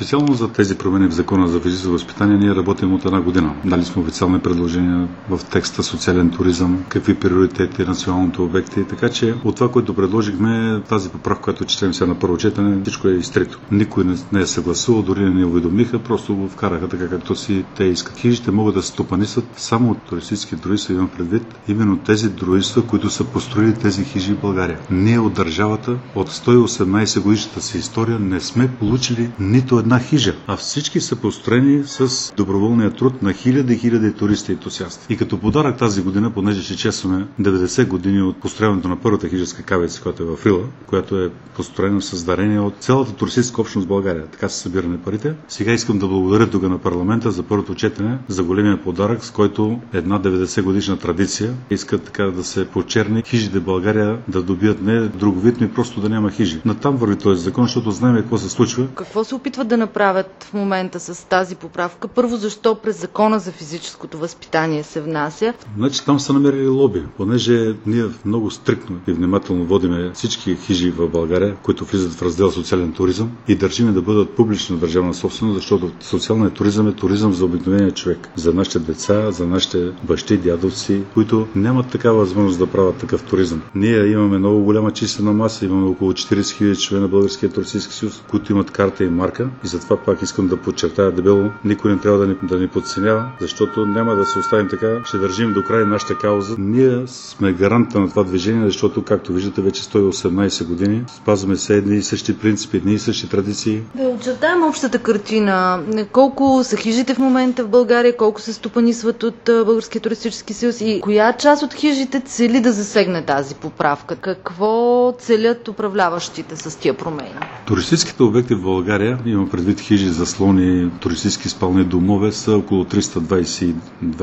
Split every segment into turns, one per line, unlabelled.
Специално за тези промени в Закона за физическо възпитание ние работим от една година. Дали сме официални предложения в текста социален туризъм, какви приоритети, националните обекти. Така че от това, което предложихме, тази поправка, която четем сега на първо четене, всичко е изтрито. Никой не е съгласувал, дори не уведомиха, просто го вкараха така, както си те искат. Хижите могат да се стопанисват само от туристически дружества, имам предвид именно тези дружества, които са построили тези хижи в България. Ние от държавата, от 118 годишната си история, не сме получили нито една хижа, а всички са построени с доброволния труд на хиляди туристи и ентусиасти. И като подарък тази година, понеже ще честваме 90 години от построяването на първата хижеска кавица, която е в Рила, която е построена с дарение от цялата туристическа общност в България. Така са събирани парите. Сега искам да благодаря тук на парламента за първото четене, за големия подарък, с който една 90 годишна традиция иска така да се почерни хижите в България да добият не друговитно и просто да няма хижи. Натам върви този закон, защото знаем какво се случва.
Какво се опитват да направят в момента с тази поправка? Първо, защо през Закона за физическото възпитание се внася?
Значи там са намерили лоби, понеже ние много стриктно и внимателно водиме всички хижи в България, които влизат в раздел социален туризъм и държиме да бъдат публична държавна собственост, защото социалният туризъм е туризъм за обикновения човек, за нашите деца, за нашите бащи, дядовци, които нямат такава възможност да правят такъв туризъм. Ние имаме много голяма числена маса, имаме около 40 000 члена на Българския туристически съюз, които имат карта и марка, и затова пак искам да подчертая дебело, никой не трябва да ни подценява, защото няма да се оставим така, ще държим до край нашата кауза. Ние сме гаранта на това движение, защото, както виждате, вече 118 години спазваме се едни и същи принципи, едни и същи традиции.
Да очертаем общата картина. Колко са хижите в момента в България, колко се стопанисват от Българския туристически съюз и коя част от хижите цели да засегне тази поправка? Какво целят управляващите с тия промени?
Туристическите обекти в България, имам предвид хижи, заслони, туристически спални домове, са около 322.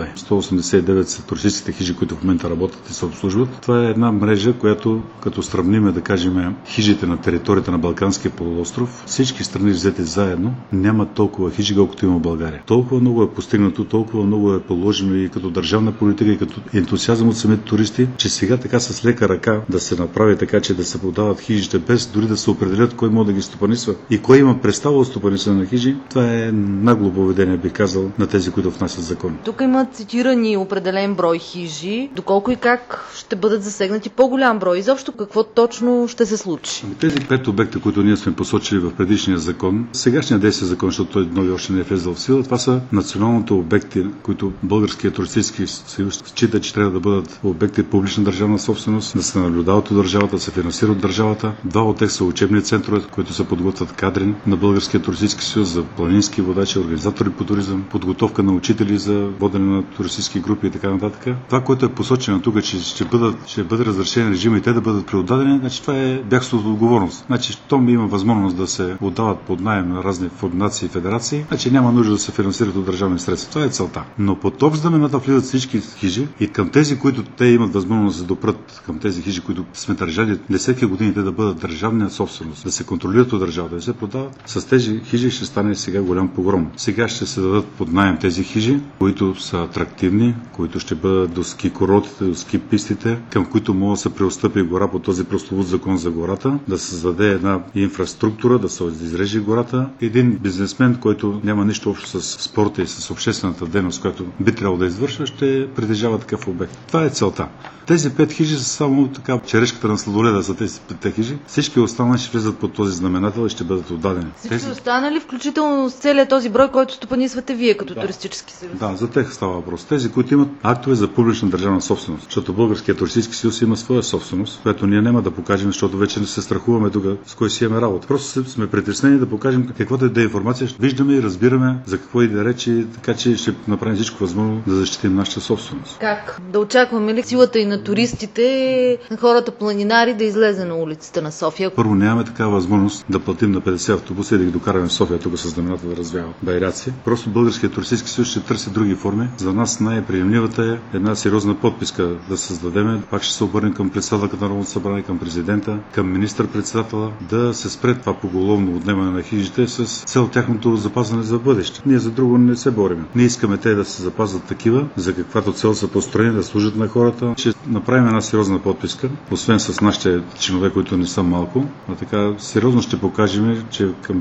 189 са туристическите хижи, които в момента работят и се обслужват. Това е една мрежа, която, като сравниме, да кажем, хижите на територията на Балканския полуостров, всички страни взети заедно, няма толкова хижи, колкото има в България. Толкова много е постигнато, толкова много е положено и като държавна политика, и като ентусиазъм от самите туристи, че сега така с лека ръка да се направи така, че да се подават хижите, без дори да се определят кой може да ги стопанисва и кой има представа от стопанисване на хижи, това е нагло поведение, бих казал, на тези, които внасят закон.
Тук има цитирани определен брой хижи. Доколко и как ще бъдат засегнати по-голям брой? Изобщо какво точно ще се случи?
Тези 5 обекта, които ние сме посочили в предишния закон, сегашния действие закон, защото той нови още не е влезъл в сила, това са националните обекти, които Българския туристически съюз счита, че трябва да бъдат обекти публична държавна собственост, да се наблюдават от държавата, да се финансират от държавата. Два от тях са учебни центрове, които се подготвят кадри на Българския туристически съюз за планински водачи, организатори по туризъм, подготовка на учители за водене на туристически групи и така нататък. Това, което е посочено тук, че ще бъде разрешен режим и те да бъдат преотдадени, значи това е бягство от отговорност. Значи, щом има възможност да се отдават под наем на разни фундации и федерации, значи няма нужда да се финансират от държавни средства. Това е целта. Но под общ знаменател влизат всички хижи и към тези, които те имат възможност да се допрат към тези хижи, които сме държали десетки години, те да бъдат държавна собственост, да се контролират от държавата, да се продават. С тези хижи ще стане сега голям погром. Сега ще се дадат под наем тези хижи, които са атрактивни, които ще бъдат до ски курортите, до ски пистите, към които може да се преотстъпи гора по този прословут закон за гората, да се създаде една инфраструктура, да се изреже гората. Един бизнесмен, който няма нищо общо с спорта и с обществената дейност, която би трябвало да извършва, ще притежава такъв обект. Това е целта. Тези 5 хижи са само така черешката на сладоледа за тези 5 хижи. Всички останали ще влизат под този знаменател и ще бъдат отдадени.
Всички останали, включително с целият този брой, който стопанисвате вие като туристически съюз?
Да, за тях става въпрос. Тези, които имат актове за публична държавна собственост, защото Българския туристически съюз има своя собственост, която ние няма да покажем, защото вече не се страхуваме тук с кой си имаме работа. Просто сме притеснени да покажем каквато и да е информация, виждаме и разбираме за какво и да речи, така че ще направим всичко възможно да защитим нашата собственост.
Как? Да очакваме ли силата и на туристите, на хората планинари да излезе на улицата на София?
Първо, нямаме такава възможност да платим на 50 автобуса и да ги докараме в София тук с знамената да развява байраци. Просто Българският туристически съюз ще търси други форми. За нас най-приемливата е една сериозна подписка да създадем. Пак ще се обърнем към председателка на Народното събрание, към президента, към министър-председателя, да се спре това поголовно отнемане на хижите с цел тяхното запазване за бъдеще. Ние за друго не се борим. Ние искаме те да се запазват такива, за каквато цел са построени, да служат на хората. Ще направим една сериозна подписка, освен с нашите чинове, които не са малко, а така сериозно ще покажем, че към тези хижи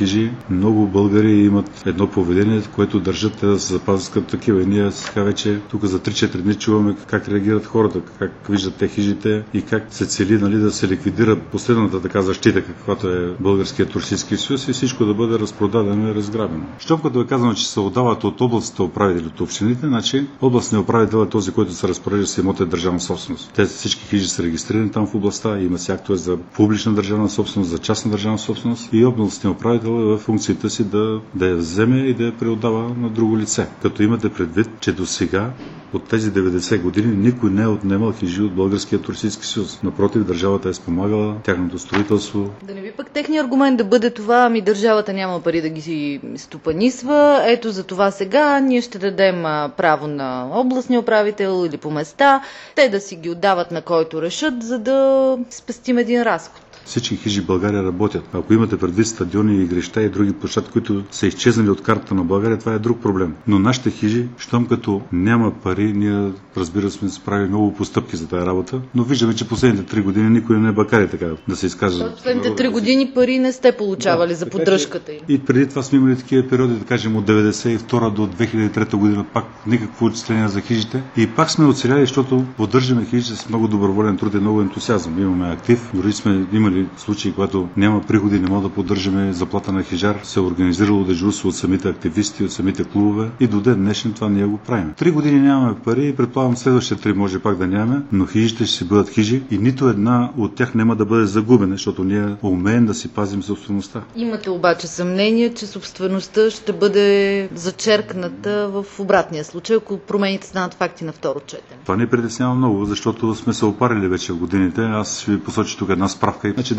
хижи, много българи имат едно поведение, което държат те да се запазят като такива. И ние сега вече тук за 3-4 дни чуваме как реагират хората, как виждат те хижите и как се цели да се ликвидира последната така защита, каквато е Българският туристически съюз и всичко да бъде разпродадено и разграбено. Щом като е казано, че се отдават от областните управители от общините, значи областният управител е този, който се разпорежда с имота държавна собственост. Те всички хижи са регистрирани там в областта, има си актове за публична държавна собственост, за частна държавна собственост и областният управител е в функцията си да я вземе и да я преотдава на друго лице. Като имате предвид, че до сега от тези 90 години никой не е отнемал хижи от Българския туристически съюз. Напротив, държавата е спомагала тяхното строителство.
Да не би пък техният аргумент да бъде това, държавата няма пари да ги стопанисва, ето за това сега ние ще дадем право на областния управител или по места, те да си ги отдават на който решат, за да спестим един разход.
Всички хижи в България работят. Ако имате предвид стадиони, игрища и други площадки, които са изчезнали от картата на България, това е друг проблем. Но нашите хижи, щом като няма пари, ние разбира сме справили много постъпки за тази работа, но виждаме, че последните 3 години никой не е бакари, така да се изкаже.
Последните 3 години пари не сте получавали за поддръжката им.
И преди това сме имали такива периоди, да кажем от 92 до 2003 година, пак никакво отчисление за хижите. И пак сме оцеляли, защото поддържаме хижите с много доброволен труд и много ентусиазъм. Имаме актив, дори сме имали случаи, когато няма приходи, не мога да поддържаме заплата на хижар, се е организирало дежурство от самите активисти, от самите клубове и до ден днешен това ние го правим. 3 години нямаме пари и предполагам следващите 3 може пак да нямаме, но хижите ще си бъдат хижи и нито една от тях няма да бъде загубена, защото ние умеем да си пазим собствеността.
Имате обаче съмнение, че собствеността ще бъде зачеркната в обратния случай, ако промените станат факти на второ четене.
Това ни притеснява много, защото сме се опарили вече в годините. Аз ще ви посоча тук една справка. Значи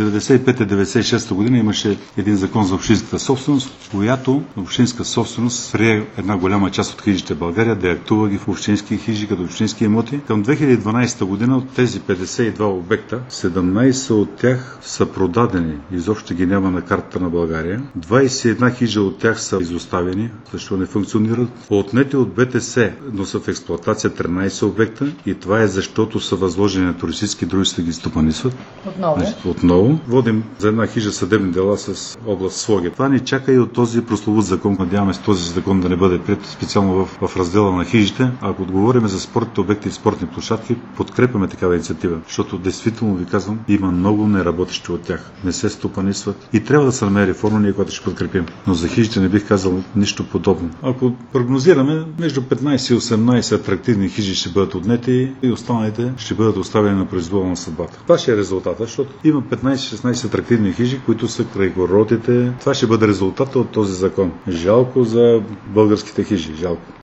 95-96 година имаше един закон за общинската собственост, която общинска собственост прие една голяма част от хижите в България, да актува ги в общински хижи като общински имоти. Към 2012 година от тези 52 обекта, 17 от тях са продадени, изобщо ги няма на картата на България. 21 хижи от тях са изоставени, защото не функционират. Отнети от БТС, но са в експлоатация 13 обекта и това е защото са възложени на туристически дружества да ги стопанисват. Отново. Водим за една хижа съдебни дела с област Своге. Това ни чака и от този прословут закон. Надяваме се този закон да не бъде приет специално в раздела на хижите. Ако отговорим за спортните обекти и спортни площадки, подкрепяме такава инициатива, защото действително ви казвам, има много неработещи от тях. Не се стопанисват и трябва да се намери форма, ние която ще подкрепим. Но за хижите не бих казал нищо подобно. Ако прогнозираме, между 15 и 18 атрактивни хижи ще бъдат отнети и останалите ще бъдат оставени на произвола на съдбата. Това ще е резултата, защото има 15-16 атрактивни хижи, които са край курортите. Това ще бъде резултата от този закон. Жалко за българските хижи. Жалко.